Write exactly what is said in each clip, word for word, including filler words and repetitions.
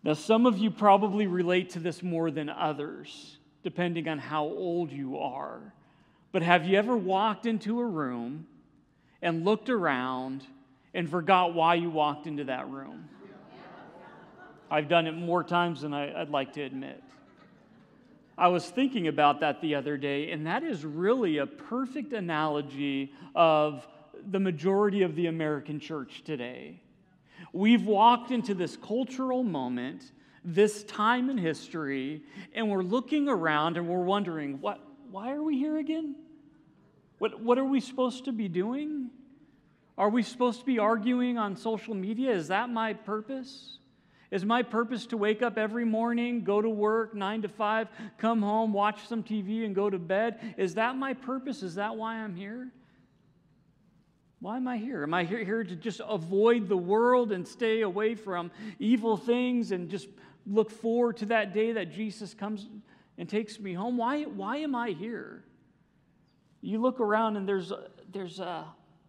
Now, some of you probably relate to this more than others, depending on how old you are. But have you ever walked into a room and looked around and forgot why you walked into that room? I've done it more times than I, I'd like to admit. I was thinking about that the other day, and that is really a perfect analogy of the majority of the American church today. We've walked into this cultural moment, this time in history, and we're looking around and we're wondering, what, why are we here again? What, what are we supposed to be doing? Are we supposed to be arguing on social media? Is that my purpose? Is my purpose to wake up every morning, go to work, nine to five, come home, watch some T V, and go to bed? Is that my purpose? Is that why I'm here? Why am I here? Am I here, here to just avoid the world and stay away from evil things and just look forward to that day that Jesus comes and takes me home? Why, why am I here? You look around and there's, there's a,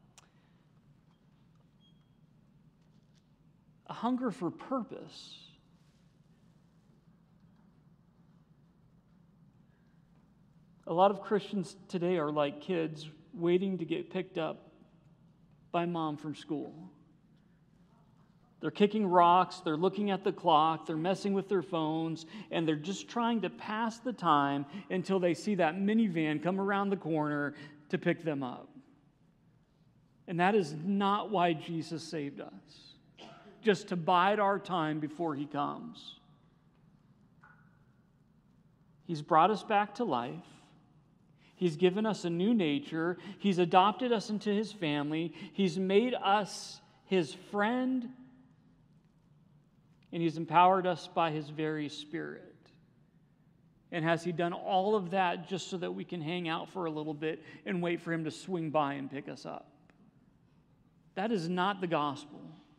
a hunger for purpose. A lot of Christians today are like kids waiting to get picked up by mom from school. They're kicking rocks, they're looking at the clock, they're messing with their phones, and they're just trying to pass the time until they see that minivan come around the corner to pick them up. And that is not why Jesus saved us, just to bide our time before He comes. He's brought us back to life. He's given us a new nature. He's adopted us into His family. He's made us His friend. And He's empowered us by His very Spirit. And has He done all of that just so that we can hang out for a little bit and wait for Him to swing by and pick us up? That is not the gospel.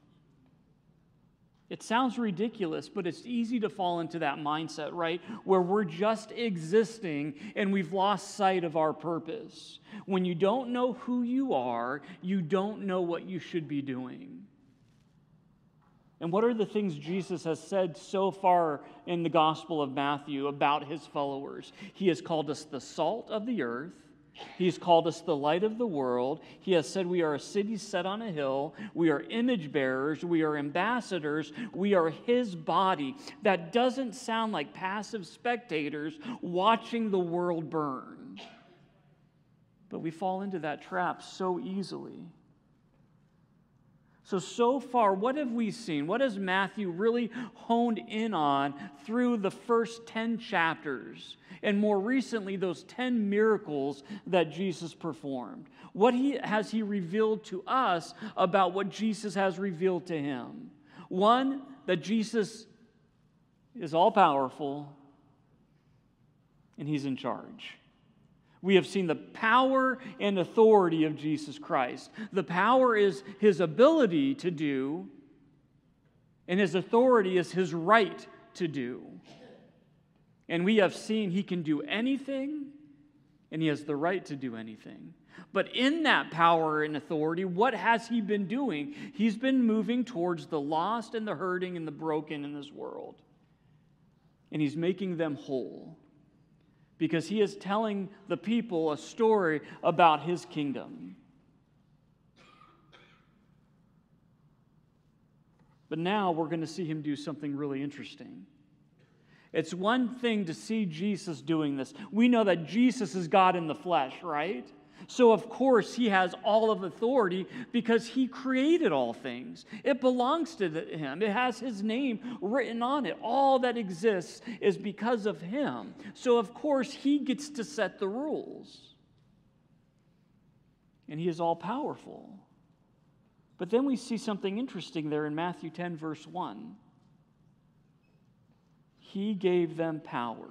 It sounds ridiculous, but it's easy to fall into that mindset, right? Where we're just existing and we've lost sight of our purpose. When you don't know who you are, you don't know what you should be doing. And what are the things Jesus has said so far in the Gospel of Matthew about His followers? He has called us the salt of the earth. He's called us the light of the world. He has said we are a city set on a hill. We are image bearers. We are ambassadors. We are His body. That doesn't sound like passive spectators watching the world burn. But we fall into that trap so easily. So, so far, what have we seen? What has Matthew really honed in on through the first ten chapters? And more recently, those ten miracles that Jesus performed. What he, has he revealed to us about what Jesus has revealed to him? One, that Jesus is all-powerful and He's in charge. We have seen the power and authority of Jesus Christ. The power is His ability to do, and His authority is His right to do. And we have seen He can do anything, and He has the right to do anything. But in that power and authority, what has He been doing? He's been moving towards the lost and the hurting and the broken in this world. And He's making them whole. Because He is telling the people a story about His kingdom. But now we're going to see Him do something really interesting. It's one thing to see Jesus doing this. We know that Jesus is God in the flesh, right? So of course He has all of authority because He created all things. It belongs to Him. It has His name written on it. All that exists is because of Him. So of course He gets to set the rules. And He is all powerful. But then we see something interesting there in Matthew ten, verse one. He gave them power.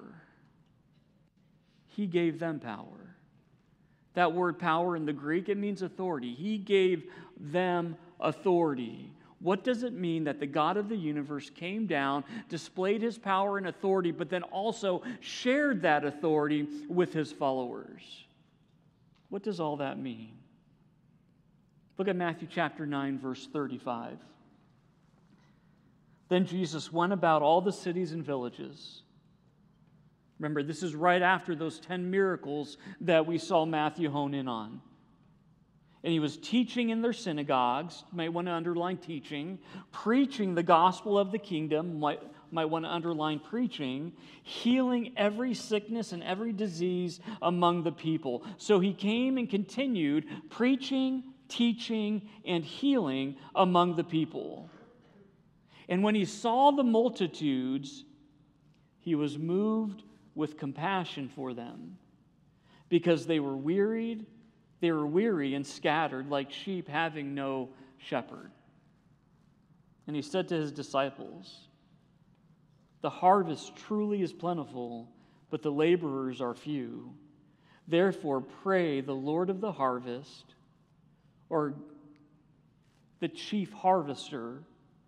He gave them power. That word power in the Greek, it means authority. He gave them authority. What does it mean that the God of the universe came down, displayed His power and authority, but then also shared that authority with His followers? What does all that mean? Look at Matthew chapter nine, verse thirty-five. Then Jesus went about all the cities and villages. Remember, this is right after those ten miracles that we saw Matthew hone in on. And he was teaching in their synagogues, you might want to underline teaching, preaching the gospel of the kingdom, might, might want to underline preaching, healing every sickness and every disease among the people. So he came and continued preaching, teaching, and healing among the people. And when he saw the multitudes, he was moved with compassion for them, because they were wearied, they were weary and scattered like sheep having no shepherd. And he said to his disciples, "The harvest truly is plentiful, but the laborers are few. Therefore pray the Lord of the harvest," or the chief harvester,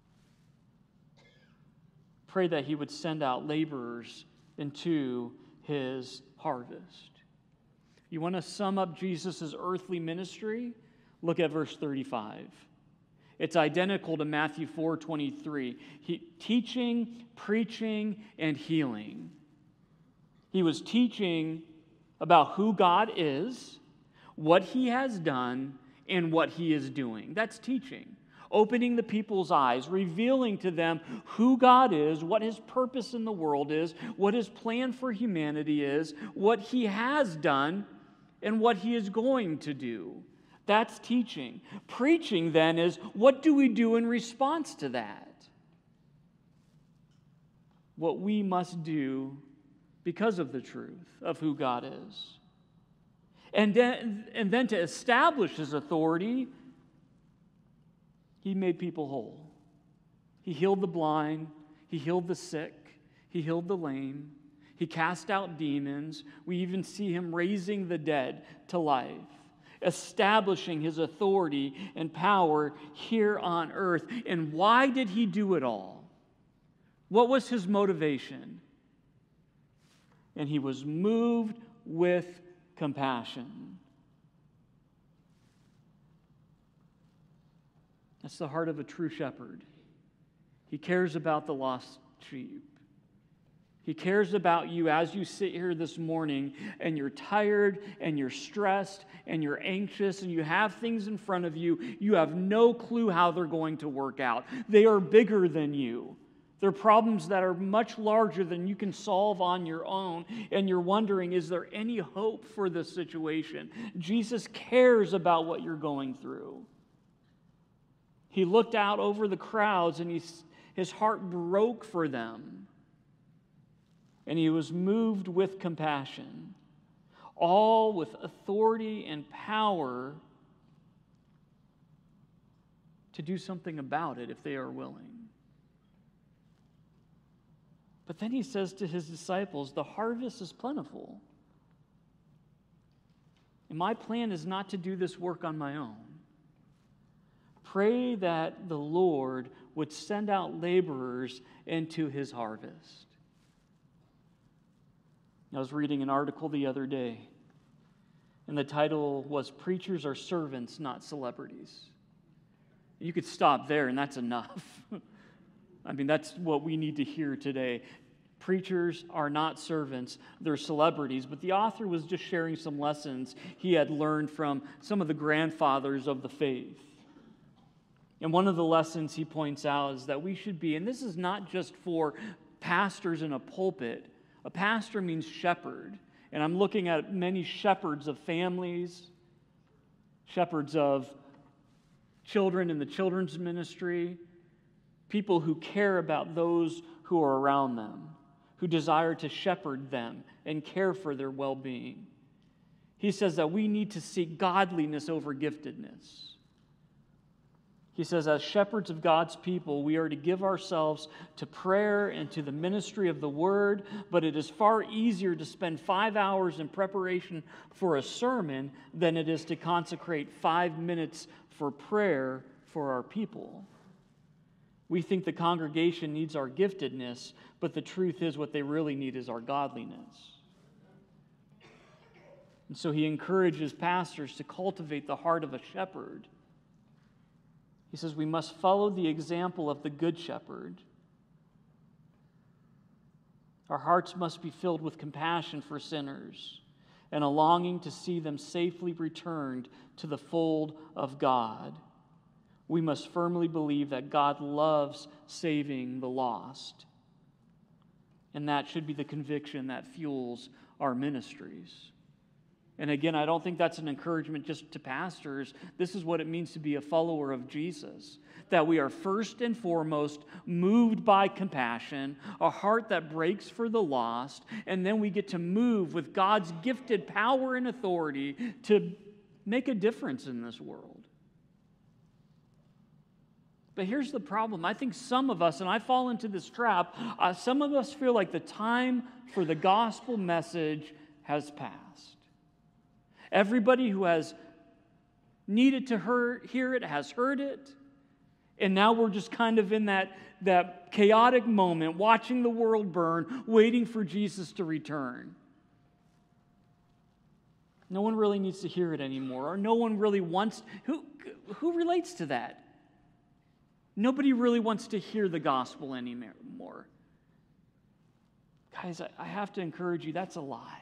pray that he would send out laborers into his harvest. You want to sum up Jesus' earthly ministry? Look at verse thirty-five. It's identical to Matthew four twenty-three. He, teaching, preaching, and healing. He was teaching about who God is, what he has done, and what he is doing. That's teaching. Opening the people's eyes, revealing to them who God is, what his purpose in the world is, what his plan for humanity is, what he has done, and what he is going to do. That's teaching. Preaching, then, is what do we do in response to that? What we must do because of the truth of who God is. And then, and then to establish his authority, he made people whole. He healed the blind. He healed the sick. He healed the lame. He cast out demons. We even see him raising the dead to life, establishing his authority and power here on earth. And why did he do it all? What was his motivation? And he was moved with compassion. That's the heart of a true shepherd. He cares about the lost sheep. He cares about you as you sit here this morning and you're tired and you're stressed and you're anxious and you have things in front of you. You have no clue how they're going to work out. They are bigger than you. They're problems that are much larger than you can solve on your own. And you're wondering, is there any hope for this situation? Jesus cares about what you're going through. He looked out over the crowds and he, his heart broke for them. And he was moved with compassion, all with authority and power to do something about it if they are willing. But then he says to his disciples, the harvest is plentiful. And my plan is not to do this work on my own. Pray that the Lord would send out laborers into his harvest. I was reading an article the other day, and the title was "Preachers Are Servants, Not Celebrities." You could stop there, and that's enough. I mean, that's what we need to hear today. Preachers are not servants, they're celebrities. But the author was just sharing some lessons he had learned from some of the grandfathers of the faith. And one of the lessons he points out is that we should be, and this is not just for pastors in a pulpit. A pastor means shepherd. And I'm looking at many shepherds of families, shepherds of children in the children's ministry, people who care about those who are around them, who desire to shepherd them and care for their well-being. He says that we need to seek godliness over giftedness. He says, as shepherds of God's people, we are to give ourselves to prayer and to the ministry of the word, but it is far easier to spend five hours in preparation for a sermon than it is to consecrate five minutes for prayer for our people. We think the congregation needs our giftedness, but the truth is what they really need is our godliness. And so he encourages pastors to cultivate the heart of a shepherd. He says we must follow the example of the good shepherd. Our hearts must be filled with compassion for sinners and a longing to see them safely returned to the fold of God. We must firmly believe that God loves saving the lost. And that should be the conviction that fuels our ministries. And again, I don't think that's an encouragement just to pastors. This is what it means to be a follower of Jesus. That we are first and foremost moved by compassion, a heart that breaks for the lost, and then we get to move with God's gifted power and authority to make a difference in this world. But here's the problem. I think some of us, and I fall into this trap, uh, some of us feel like the time for the gospel message has passed. Everybody who has needed to hear, hear it has heard it. And now we're just kind of in that, that chaotic moment, watching the world burn, waiting for Jesus to return. No one really needs to hear it anymore, or no one really wants... Who, who relates to that? Nobody really wants to hear the gospel anymore. Guys, I, I have to encourage you, that's a lie.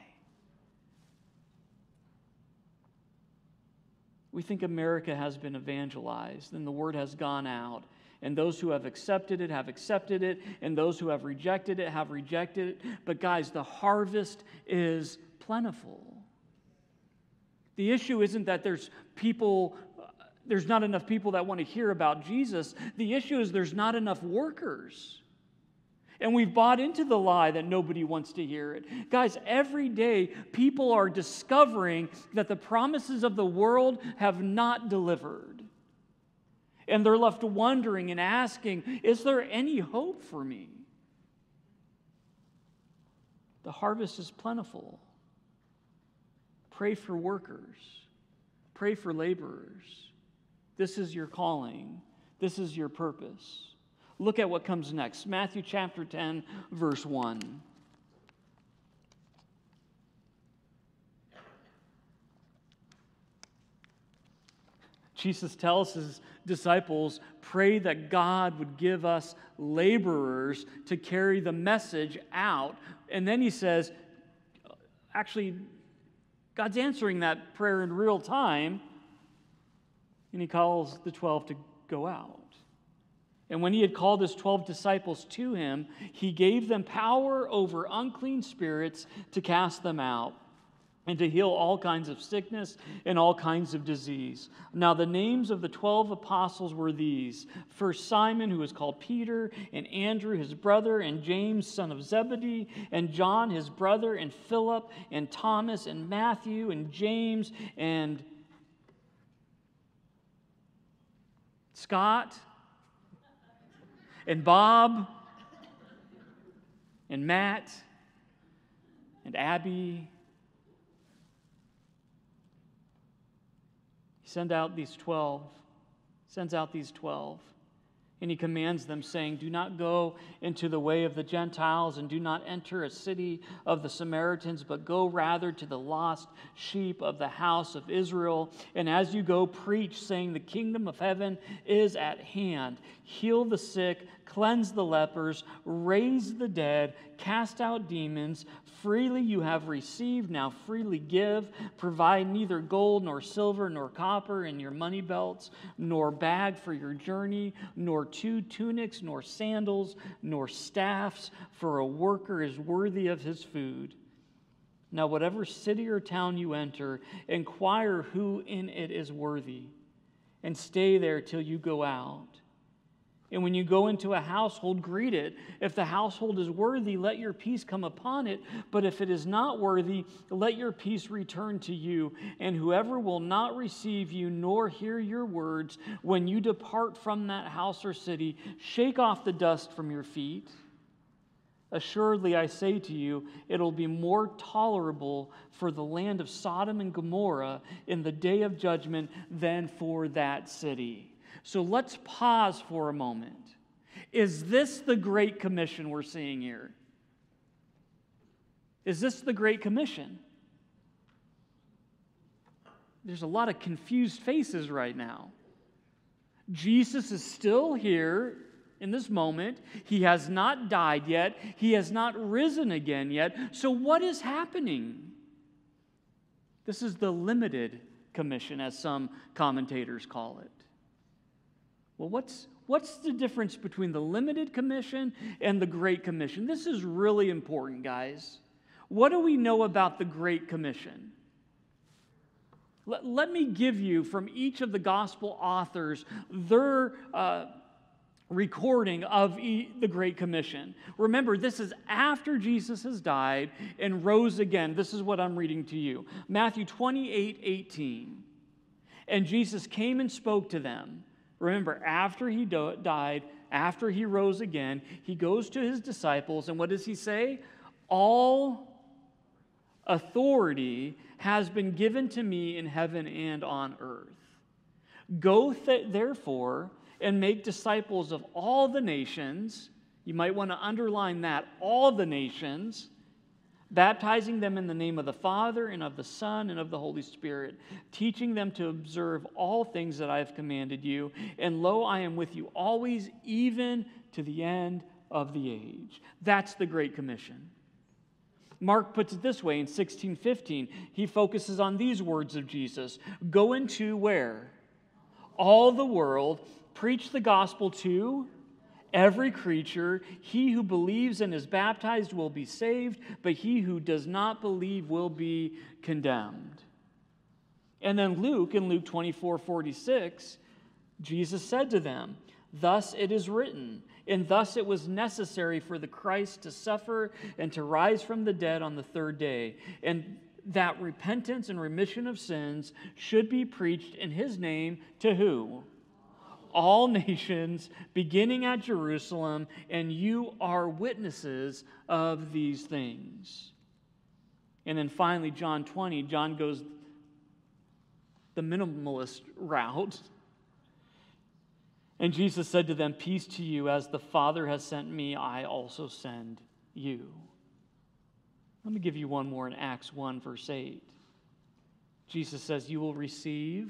We think America has been evangelized and the word has gone out. And those who have accepted it have accepted it. And those who have rejected it have rejected it. But guys, the harvest is plentiful. The issue isn't that there's people, there's not enough people that want to hear about Jesus. The issue is there's not enough workers. And we've bought into the lie that nobody wants to hear it. Guys, every day people are discovering that the promises of the world have not delivered. And they're left wondering and asking, is there any hope for me? The harvest is plentiful. Pray for workers. Pray for laborers. This is your calling. This is your purpose. Look at what comes next. Matthew chapter ten, verse one. Jesus tells his disciples, pray that God would give us laborers to carry the message out. And then he says, actually, God's answering that prayer in real time, and he calls the twelve to go out. And when he had called his twelve disciples to him, he gave them power over unclean spirits to cast them out and to heal all kinds of sickness and all kinds of disease. Now the names of the twelve apostles were these. First Simon, who was called Peter, and Andrew his brother, and James son of Zebedee, and John his brother, and Philip, and Thomas, and Matthew, and James, and Scott, and Bob, and Matt, and Abby. He sends out these twelve, sends out these twelve, and he commands them, saying, do not go into the way of the Gentiles, and do not enter a city of the Samaritans, but go rather to the lost sheep of the house of Israel. And as you go, preach, saying, the kingdom of heaven is at hand. Heal the sick, cleanse the lepers, raise the dead, cast out demons. Freely you have received, now freely give. Provide neither gold nor silver nor copper in your money belts, nor bag for your journey, nor two tunics, nor sandals, nor staffs, for a worker is worthy of his food. Now whatever city or town you enter, inquire who in it is worthy, and stay there till you go out. And when you go into a household, greet it. If the household is worthy, let your peace come upon it. But if it is not worthy, let your peace return to you. And whoever will not receive you nor hear your words, when you depart from that house or city, shake off the dust from your feet. Assuredly, I say to you, it'll be more tolerable for the land of Sodom and Gomorrah in the day of judgment than for that city. So let's pause for a moment. Is this the Great Commission we're seeing here? Is this the Great Commission? There's a lot of confused faces right now. Jesus is still here In this moment, he has not died yet. He has not risen again yet. So what is happening? This is the limited commission, as some commentators call it. Well, what's, what's the difference between the limited commission and the Great Commission? This is really important, guys. What do we know about the Great Commission? Let, let me give you from each of the gospel authors their uh, recording of e- the Great Commission. Remember, this is after Jesus has died and rose again. This is what I'm reading to you. Matthew twenty-eight eighteen. And Jesus came and spoke to them. Remember, after he do- died, after he rose again, he goes to his disciples, and what does he say? All authority has been given to me in heaven and on earth. Go th- therefore and make disciples of all the nations. You might want to underline that, all the nations, baptizing them in the name of the Father and of the Son and of the Holy Spirit, teaching them to observe all things that I have commanded you. And lo, I am with you always, even to the end of the age. That's the Great Commission. Mark puts it this way in sixteen fifteen. He focuses on these words of Jesus. Go into where? All the world, preach the gospel to every creature. He who believes and is baptized will be saved, but he who does not believe will be condemned. And then Luke, in Luke twenty-four forty-six, Jesus said to them, thus it is written, and thus it was necessary for the Christ to suffer and to rise from the dead on the third day, and that repentance and remission of sins should be preached in his name to who? All nations, beginning at Jerusalem, and you are witnesses of these things. And then finally, John twenty, John goes the minimalist route. And Jesus said to them, peace to you, as the Father has sent me, I also send you. Let me give you one more in Acts one, verse eight. Jesus says, you will receive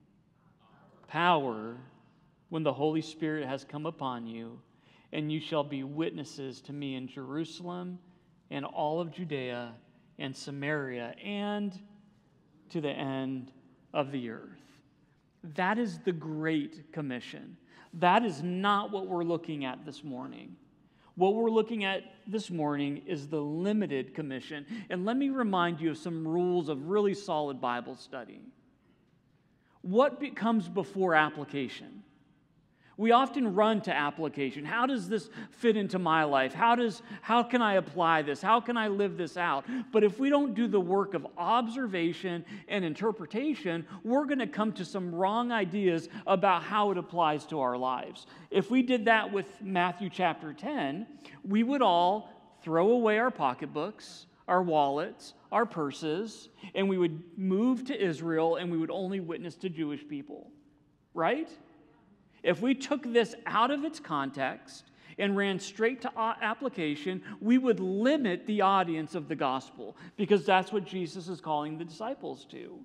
power when the Holy Spirit has come upon you, and you shall be witnesses to me in Jerusalem and all of Judea and Samaria and to the end of the earth. That is the Great Commission. That is not what we're looking at this morning. What we're looking at this morning is the limited commission. And let me remind you of some rules of really solid Bible study. What comes before application? We often run to application. How does this fit into my life? How does how can I apply this? How can I live this out? But if we don't do the work of observation and interpretation, we're going to come to some wrong ideas about how it applies to our lives. If we did that with Matthew chapter ten, we would all throw away our pocketbooks, our wallets, our purses, and we would move to Israel and we would only witness to Jewish people. Right? If we took this out of its context and ran straight to application, we would limit the audience of the gospel, because that's what Jesus is calling the disciples to.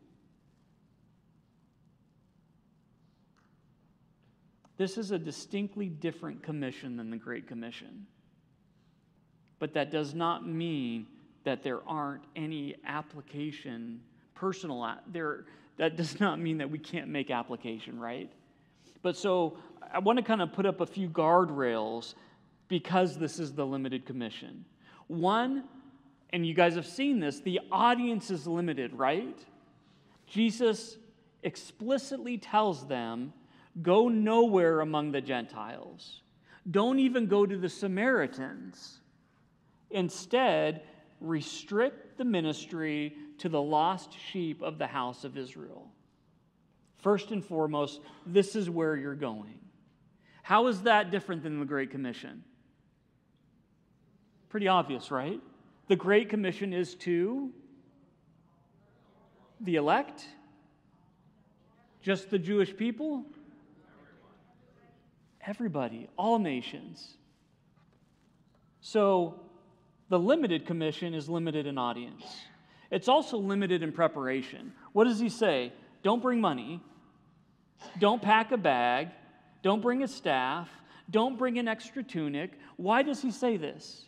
This is a distinctly different commission than the Great Commission. But that does not mean that there aren't any application, personal, there, that does not mean that we can't make application, right? But so I want to kind of put up a few guardrails because this is the limited commission. One, and you guys have seen this, the audience is limited, right? Jesus explicitly tells them, go nowhere among the Gentiles. Don't even go to the Samaritans. Instead, restrict the ministry to the lost sheep of the house of Israel. First and foremost, this is where you're going. How is that different than the Great Commission? Pretty obvious, right? The Great Commission is to the elect? Just the Jewish people? Everybody, all nations. So, the limited commission is limited in audience. It's also limited in preparation. What does he say? Don't bring money. Don't pack a bag. Don't bring a staff. Don't bring an extra tunic. Why does he say this?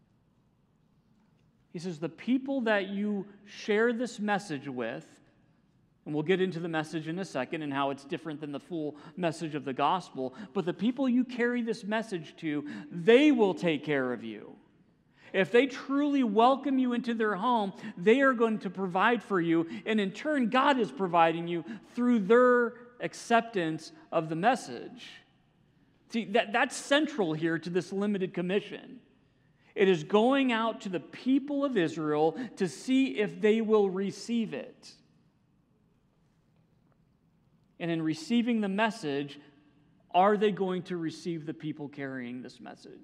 He says, the people that you share this message with, and we'll get into the message in a second and how it's different than the full message of the gospel, but the people you carry this message to, they will take care of you. If they truly welcome you into their home, they are going to provide for you, and in turn, God is providing you through their acceptance of the message. See, that, that's central here to this limited commission. It is going out to the people of Israel to see if they will receive it. And in receiving the message, are they going to receive the people carrying this message?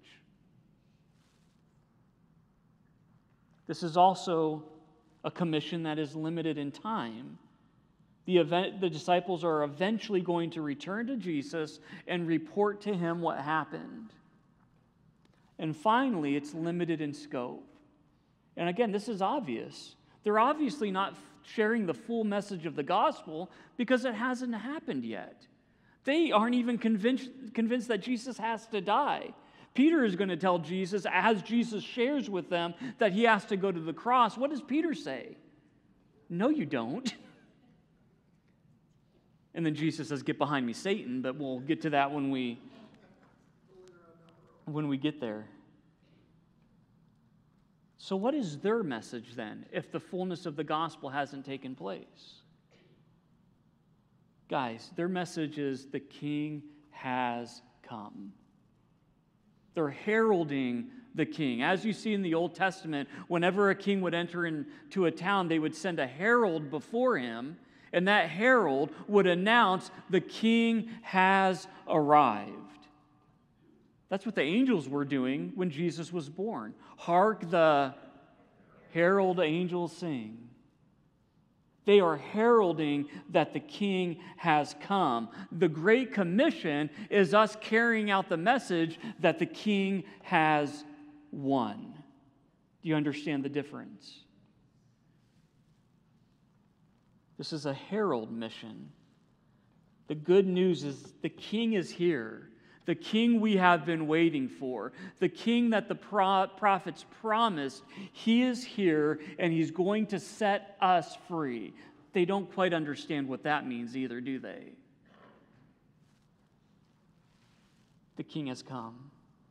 This is also a commission that is limited in time. The, event, the disciples are eventually going to return to Jesus and report to him what happened. And finally, it's limited in scope. And again, this is obvious. They're obviously not sharing the full message of the gospel because it hasn't happened yet. They aren't even convinced, convinced that Jesus has to die. Peter is going to tell Jesus, as Jesus shares with them, that he has to go to the cross. What does Peter say? No, you don't. And then Jesus says, get behind me, Satan, but we'll get to that when we when we get there. So what is their message then, if the fullness of the gospel hasn't taken place? Guys, their message is the King has come. They're heralding the king. As you see in the Old Testament, whenever a king would enter into a town, they would send a herald before him, and that herald would announce the king has arrived. That's what the angels were doing when Jesus was born. Hark the herald angels sing. They are heralding that the king has come. The Great Commission is us carrying out the message that the king has won. Do you understand the difference? This is a herald mission. The good news is the king is here. The king we have been waiting for. The king that the pro- prophets promised. He is here and he's going to set us free. They don't quite understand what that means either, do they? The king has come.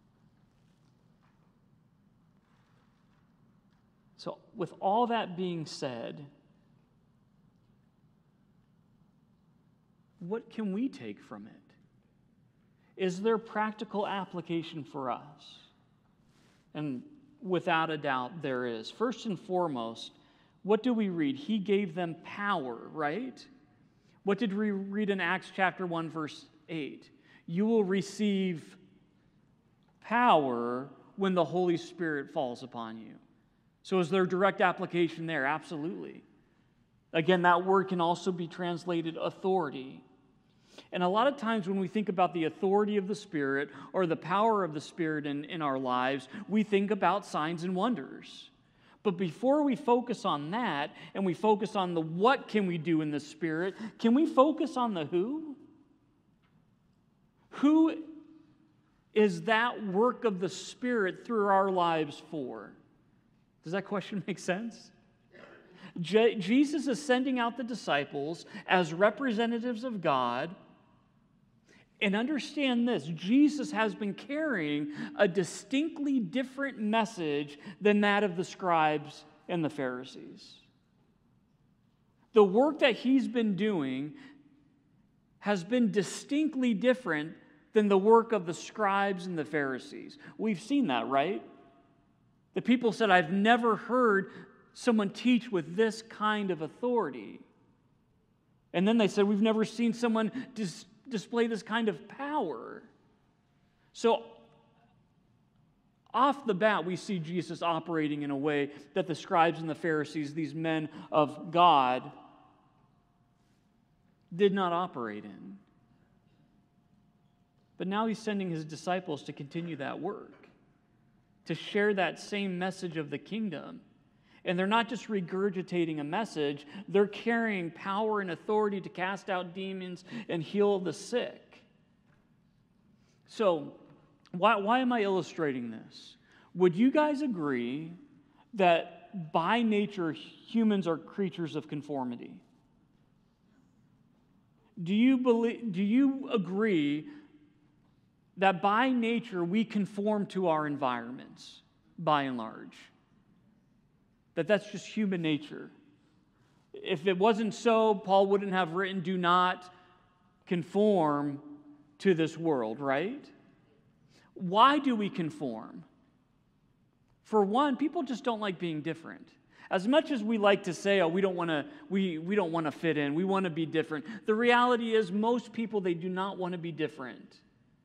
So, with all that being said, what can we take from it? Is there practical application for us? And without a doubt, there is. First and foremost, what do we read? He gave them power, right? What did we read in Acts chapter one, verse eight? You will receive power when the Holy Spirit falls upon you. So is there direct application there? Absolutely. Again, that word can also be translated authority. And a lot of times when we think about the authority of the Spirit or the power of the Spirit in, in our lives, we think about signs and wonders. But before we focus on that and we focus on the what can we do in the Spirit, can we focus on the who? Who is that work of the Spirit through our lives for? Does that question make sense? Je- Jesus is sending out the disciples as representatives of God. And understand this, Jesus has been carrying a distinctly different message than that of the scribes and the Pharisees. The work that he's been doing has been distinctly different than the work of the scribes and the Pharisees. We've seen that, right? The people said, I've never heard someone teach with this kind of authority. And then they said, we've never seen someone dis- display this kind of power. So, off the bat, we see Jesus operating in a way that the scribes and the Pharisees, these men of God, did not operate in. But now he's sending his disciples to continue that work, to share that same message of the kingdom. And they're not just regurgitating a message, they're carrying power and authority to cast out demons and heal the sick. So, Why, why am I illustrating this? Would you guys agree that by nature humans are creatures of conformity? Do you believe, do you agree that by nature we conform to our environments, by and large? That that's just human nature. If it wasn't so, Paul wouldn't have written, do not conform to this world, right? Why do we conform? For one, people just don't like being different. As much as we like to say, oh, we don't want to we, we don't want to fit in, we want to be different, the reality is most people, they do not want to be different.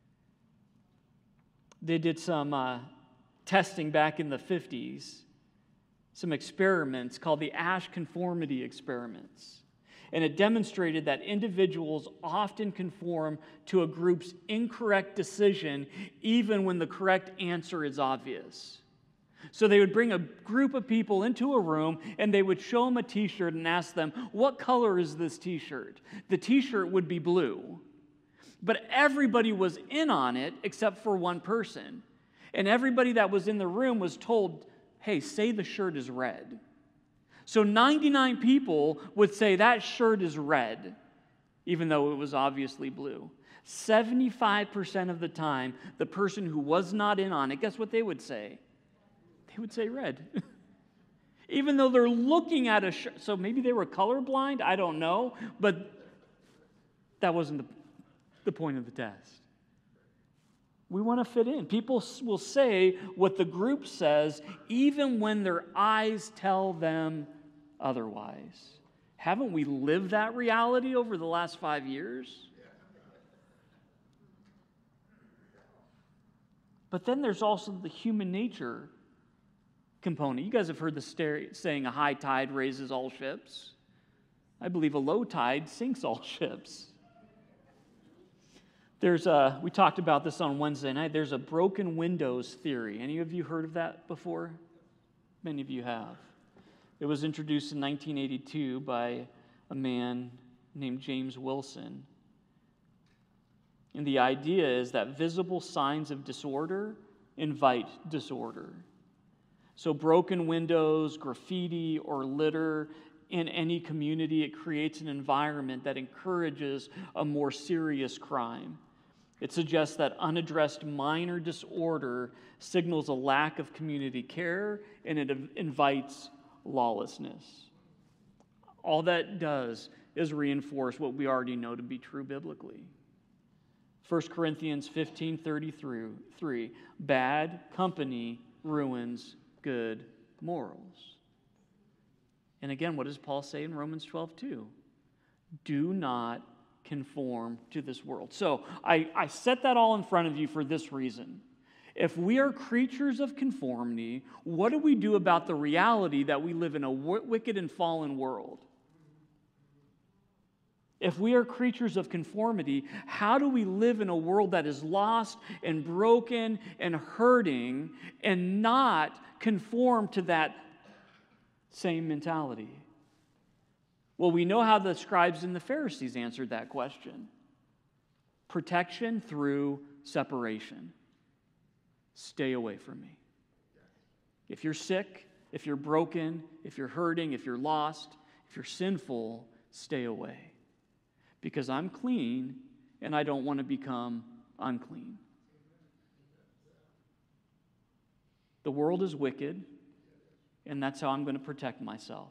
They did some uh, testing back in the fifties, some experiments called the Asch conformity experiments. And it demonstrated that individuals often conform to a group's incorrect decision even when the correct answer is obvious. So they would bring a group of people into a room and they would show them a t-shirt and ask them, what color is this t-shirt? The t-shirt would be blue. But everybody was in on it except for one person. And everybody that was in the room was told, hey, say the shirt is red. So ninety-nine people would say that shirt is red, even though it was obviously blue. seventy-five percent of the time, the person who was not in on it, guess what they would say? They would say red. Even though they're looking at a shirt. So maybe they were colorblind, I don't know, but that wasn't the, the point of the test. We want to fit in. People will say what the group says even when their eyes tell them otherwise. Haven't we lived that reality over the last five years? But then there's also the human nature component. You guys have heard the saying, a high tide raises all ships. I believe a low tide sinks all ships. There's a, we talked about this on Wednesday night, there's a broken windows theory. Any of you heard of that before? Many of you have. It was introduced in nineteen eighty-two by a man named James Wilson. And the idea is that visible signs of disorder invite disorder. So broken windows, graffiti, or litter in any community, it creates an environment that encourages a more serious crime. It suggests that unaddressed minor disorder signals a lack of community care, and it invites lawlessness. All that does is reinforce what we already know to be true biblically. First Corinthians fifteen thirty-three, bad company ruins good morals. And again, what does Paul say in Romans twelve two? Do not conform to this world. So I, I set that all in front of you for this reason. If we are creatures of conformity, what do we do about the reality that we live in a w- wicked and fallen world? If we are creatures of conformity, how do we live in a world that is lost and broken and hurting and not conform to that same mentality? Well, we know how the scribes and the Pharisees answered that question. Protection through separation. Stay away from me. If you're sick, if you're broken, if you're hurting, if you're lost, if you're sinful, stay away. Because I'm clean and I don't want to become unclean. The world is wicked, and that's how I'm going to protect myself.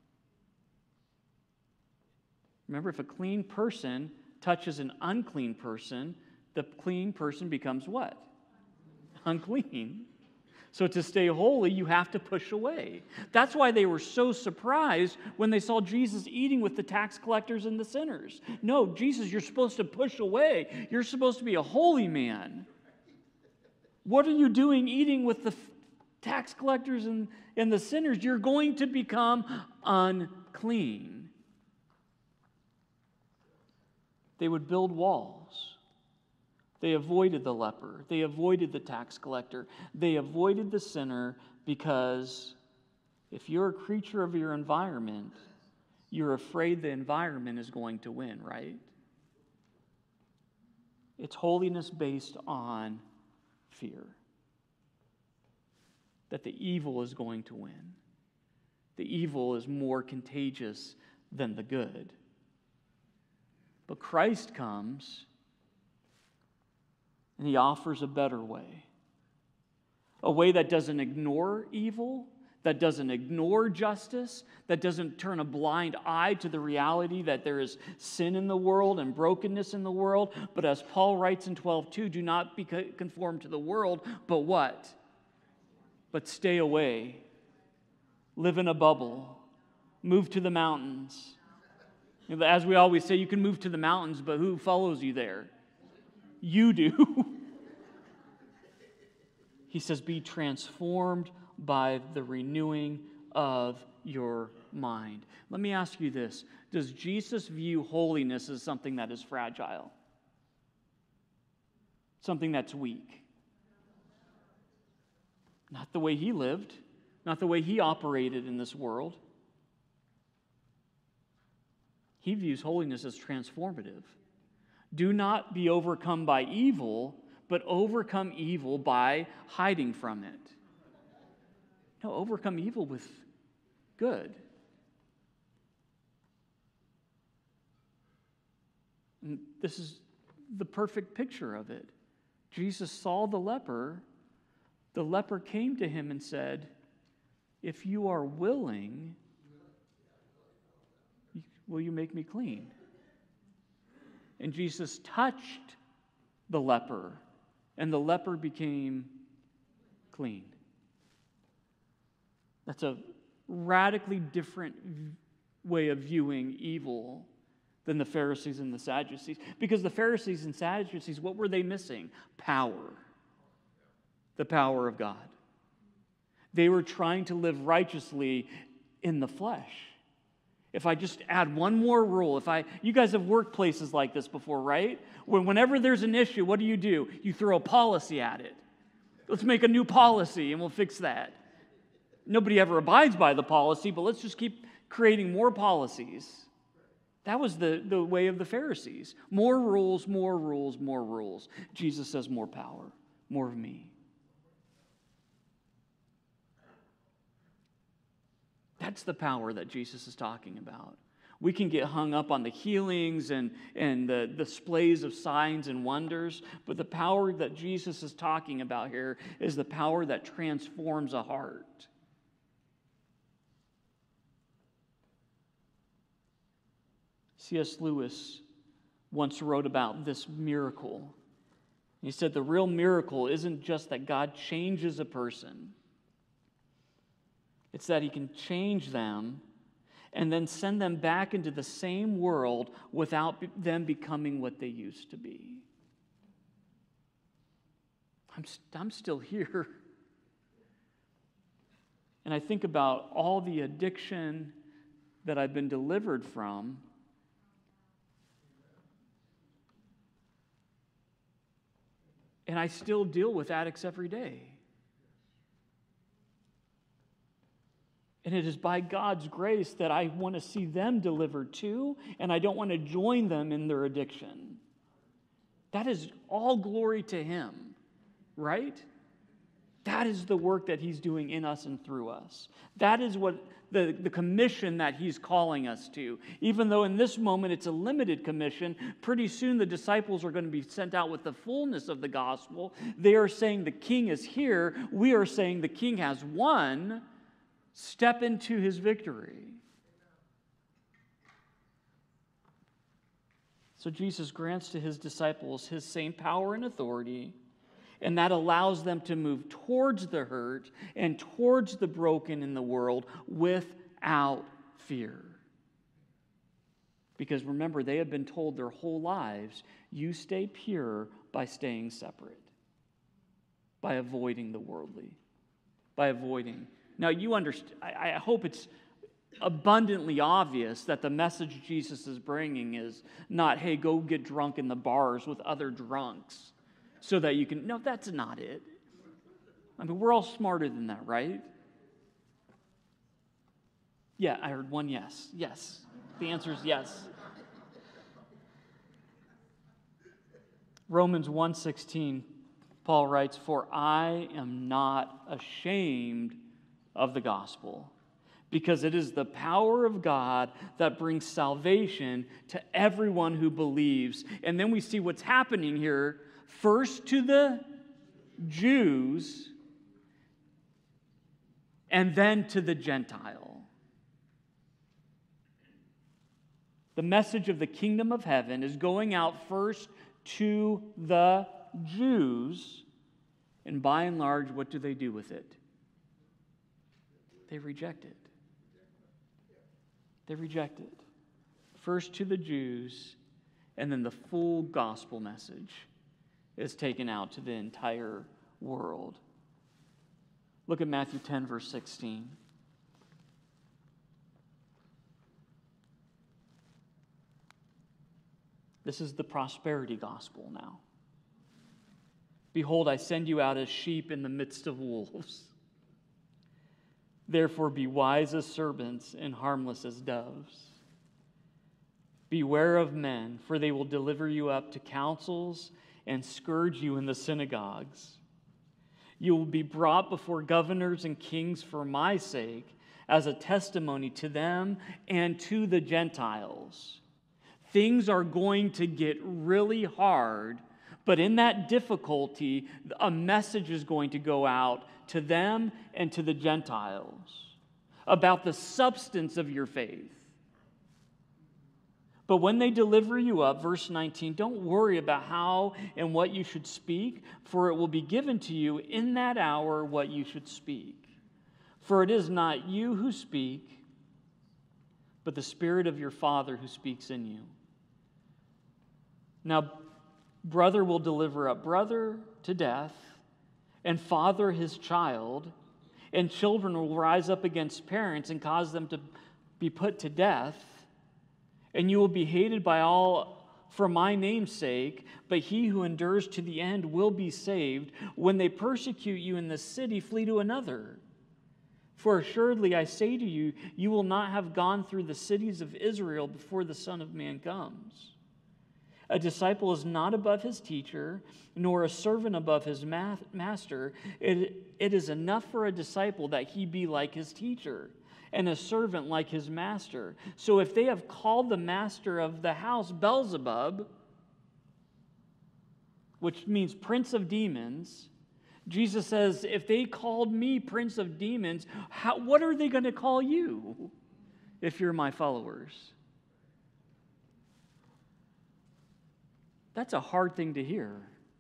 Remember, if a clean person touches an unclean person, the clean person becomes what? Unclean. So to stay holy, you have to push away. That's why they were so surprised when they saw Jesus eating with the tax collectors and the sinners. No, Jesus, you're supposed to push away. You're supposed to be a holy man. What are you doing eating with the tax collectors and, and the sinners? You're going to become unclean. They would build walls. They avoided the leper. They avoided the tax collector. They avoided the sinner because if you're a creature of your environment, you're afraid the environment is going to win, right? It's holiness based on fear. That the evil is going to win. The evil is more contagious than the good. But Christ comes and he offers a better way. A way that doesn't ignore evil, that doesn't ignore justice, that doesn't turn a blind eye to the reality that there is sin in the world and brokenness in the world. But as Paul writes in twelve two, do not be conformed to the world, but what? But stay away. Live in a bubble. Move to the mountains. As we always say, you can move to the mountains, but who follows you there? You do. He says, be transformed by the renewing of your mind. Let me ask you this. Does Jesus view holiness as something that is fragile? Something that's weak? Not the way he lived, not the way he operated in this world. He views holiness as transformative. Do not be overcome by evil, but overcome evil by hiding from it. No, overcome evil with good. And this is the perfect picture of it. Jesus saw the leper. The leper came to him and said, if you are willing, will you make me clean? And Jesus touched the leper, and the leper became clean. That's a radically different way of viewing evil than the Pharisees and the Sadducees. Because the Pharisees and Sadducees, what were they missing? Power. The power of God. They were trying to live righteously in the flesh. If I just add one more rule, if I, you guys have worked places like this before, right? When whenever there's an issue, what do you do? You throw a policy at it. Let's make a new policy and we'll fix that. Nobody ever abides by the policy, but let's just keep creating more policies. That was the, the way of the Pharisees. More rules, more rules, more rules. Jesus says more power, more of me. That's the power that Jesus is talking about. We can get hung up on the healings and, and the displays of signs and wonders, but the power that Jesus is talking about here is the power that transforms a heart. C S Lewis once wrote about this miracle. He said the real miracle isn't just that God changes a person. It's that he can change them and then send them back into the same world without them becoming what they used to be. I'm, I'm still here. And I think about all the addiction that I've been delivered from. And I still deal with addicts every day. And it is by God's grace that I want to see them delivered too, and I don't want to join them in their addiction. That is all glory to Him, right? That is the work that He's doing in us and through us. That is what the, the commission that He's calling us to. Even though in this moment it's a limited commission, pretty soon the disciples are going to be sent out with the fullness of the gospel. They are saying the King is here. We are saying the King has won. Step into His victory. So Jesus grants to His disciples His same power and authority, and that allows them to move towards the hurt and towards the broken in the world without fear. Because remember, they have been told their whole lives, you stay pure by staying separate, by avoiding the worldly, by avoiding. Now, you understand, I, I hope it's abundantly obvious that the message Jesus is bringing is not, hey, go get drunk in the bars with other drunks so that you can, no, that's not it. I mean, we're all smarter than that, right? Yeah, I heard one yes. Yes. The answer is yes. Romans one sixteen, Paul writes, "For I am not ashamed of the gospel, because it is the power of God that brings salvation to everyone who believes." And then we see what's happening here. First to the Jews, and then to the Gentile. The message of the kingdom of heaven is going out first to the Jews, and by and large, what do they do with it? They reject it. They reject it. First to the Jews, and then the full gospel message is taken out to the entire world. Look at Matthew ten, verse sixteen. This is the prosperity gospel now. "Behold, I send you out as sheep in the midst of wolves. Therefore be wise as serpents and harmless as doves. Beware of men, for they will deliver you up to councils and scourge you in the synagogues. You will be brought before governors and kings for my sake, as a testimony to them and to the Gentiles." Things are going to get really hard, but in that difficulty, a message is going to go out to them and to the Gentiles about the substance of your faith. But when they deliver you up, verse nineteen, don't worry about how and what you should speak, for it will be given to you in that hour what you should speak. For it is not you who speak, but the Spirit of your Father who speaks in you. Now, brother will deliver up brother to death, and father his child, and children will rise up against parents and cause them to be put to death. And you will be hated by all for my name's sake, but he who endures to the end will be saved. When they persecute you in the city, flee to another. For assuredly I say to you, you will not have gone through the cities of Israel before the Son of Man comes. A disciple is not above his teacher, nor a servant above his ma- master. It, it is enough for a disciple that he be like his teacher, and a servant like his master. So if they have called the master of the house Beelzebub, which means prince of demons, Jesus says, if they called me prince of demons, how, what are they going to call you if you're my followers? That's a hard thing to hear.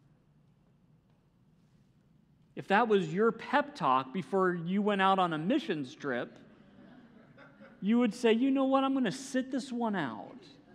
If that was your pep talk before you went out on a missions trip, you would say, you know what, I'm going to sit this one out.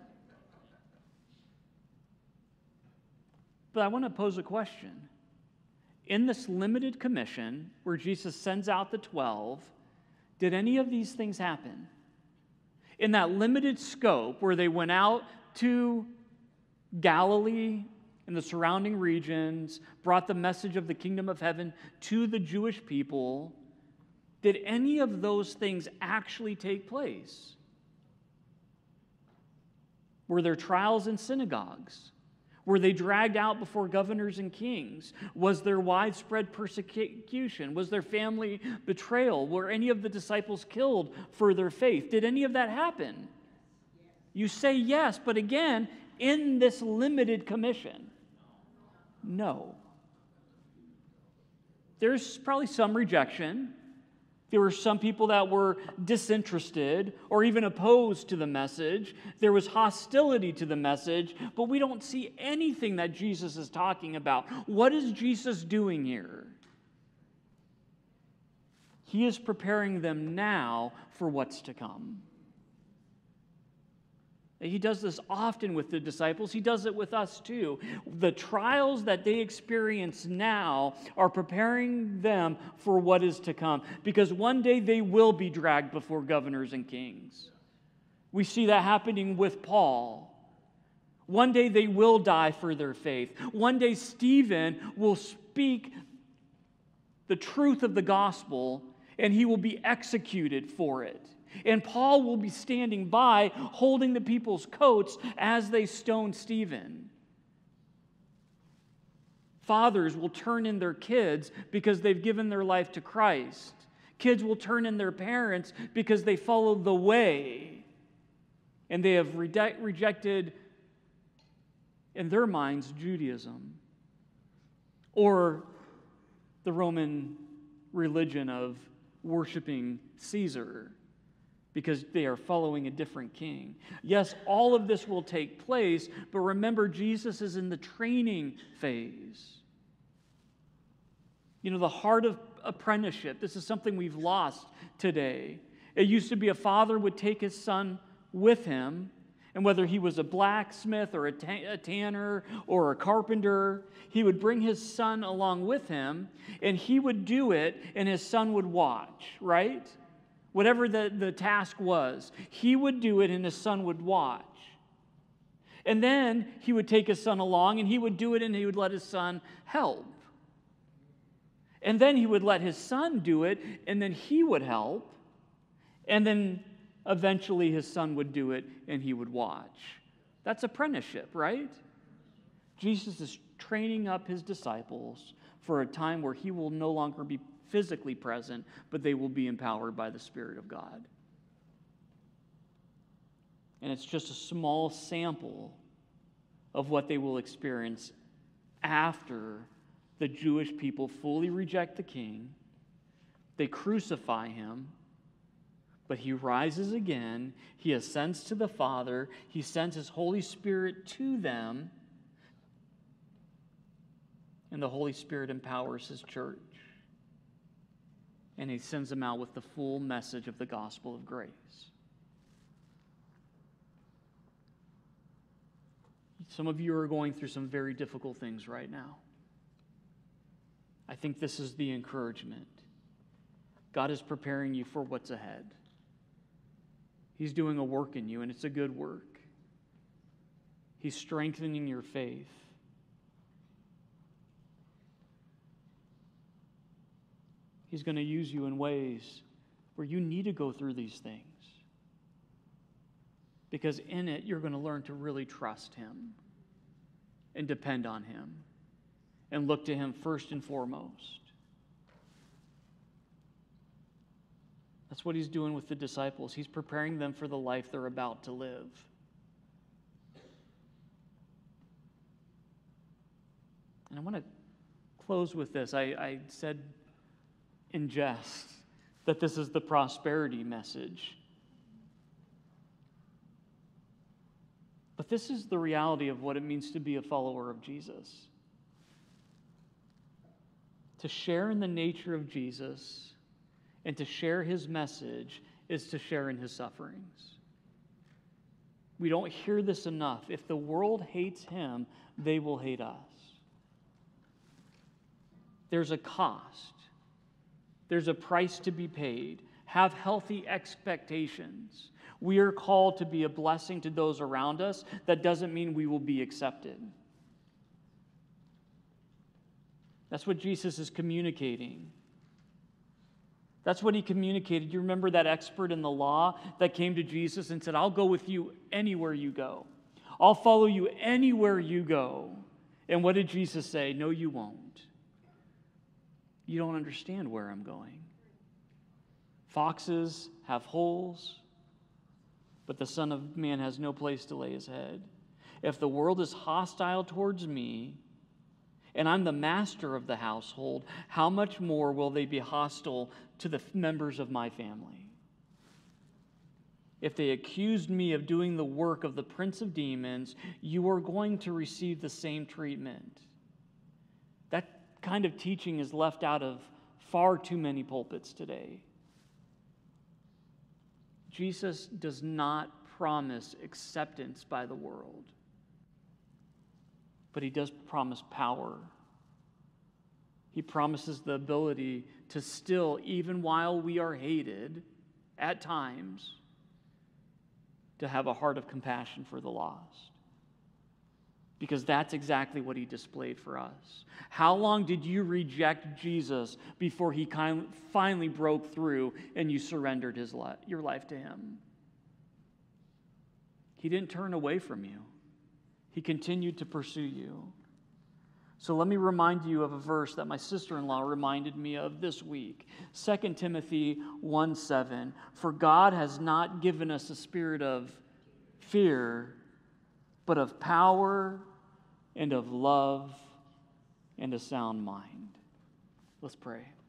But I want to pose a question. In this limited commission, where Jesus sends out the twelve, did any of these things happen? In that limited scope, where they went out to Galilee and the surrounding regions, brought the message of the kingdom of heaven to the Jewish people, did any of those things actually take place? Were there trials in synagogues? Were they dragged out before governors and kings? Was there widespread persecution? Was there family betrayal? Were any of the disciples killed for their faith? Did any of that happen? You say yes, but again, in this limited commission, no. There's probably some rejection. There were some people that were disinterested or even opposed to the message. There was hostility to the message, but we don't see anything that Jesus is talking about. What is Jesus doing here? He is preparing them now for what's to come. He does this often with the disciples. He does it with us too. The trials that they experience now are preparing them for what is to come, because one day they will be dragged before governors and kings. We see that happening with Paul. One day they will die for their faith. One day Stephen will speak the truth of the gospel, and he will be executed for it. And Paul will be standing by, holding the people's coats as they stone Stephen. Fathers will turn in their kids because they've given their life to Christ. Kids will turn in their parents because they follow the way and they have rede- rejected, in their minds, Judaism or the Roman religion of worshiping Caesar because they are following a different king. Yes, all of this will take place, but remember, Jesus is in the training phase. You know, the heart of apprenticeship, this is something we've lost today. It used to be a father would take his son with him, and whether he was a blacksmith or a, ta- a tanner or a carpenter, he would bring his son along with him, and he would do it, and his son would watch, right? Whatever the, the task was, he would do it and his son would watch. And then he would take his son along and he would do it and he would let his son help. And then he would let his son do it and then he would help. And then eventually his son would do it and he would watch. That's apprenticeship, right? Jesus is training up his disciples for a time where he will no longer be physically present, but they will be empowered by the Spirit of God. And it's just a small sample of what they will experience after the Jewish people fully reject the king. They crucify him, but he rises again. He ascends to the Father. He sends his Holy Spirit to them, and the Holy Spirit empowers his church. And he sends them out with the full message of the gospel of grace. Some of you are going through some very difficult things right now. I think this is the encouragement. God is preparing you for what's ahead. He's doing a work in you, and it's a good work. He's strengthening your faith. He's going to use you in ways where you need to go through these things. Because in it, you're going to learn to really trust him and depend on him and look to him first and foremost. That's what he's doing with the disciples. He's preparing them for the life they're about to live. And I want to close with this. I, I said in jest that this is the prosperity message. But this is the reality of what it means to be a follower of Jesus. To share in the nature of Jesus and to share his message is to share in his sufferings. We don't hear this enough. If the world hates him, they will hate us. There's a cost. There's a price to be paid. Have healthy expectations. We are called to be a blessing to those around us. That doesn't mean we will be accepted. That's what Jesus is communicating. That's what he communicated. You remember that expert in the law that came to Jesus and said, I'll go with you anywhere you go. I'll follow you anywhere you go. And what did Jesus say? No, you won't. You don't understand where I'm going. Foxes have holes, but the Son of Man has no place to lay his head. If the world is hostile towards me, and I'm the master of the household, how much more will they be hostile to the members of my family? If they accused me of doing the work of the prince of demons, you are going to receive the same treatment. That kind of teaching is left out of far too many pulpits today. Jesus does not promise acceptance by the world, but he does promise power. He promises the ability to still, even while we are hated at times, to have a heart of compassion for the lost. Because that's exactly what he displayed for us. How long did you reject Jesus before he kind finally broke through and you surrendered his li- your life to him? He didn't turn away from you. He continued to pursue you. So let me remind you of a verse that my sister-in-law reminded me of this week. Second Timothy one seven. For God has not given us a spirit of fear, but of power and of love and a sound mind. Let's pray.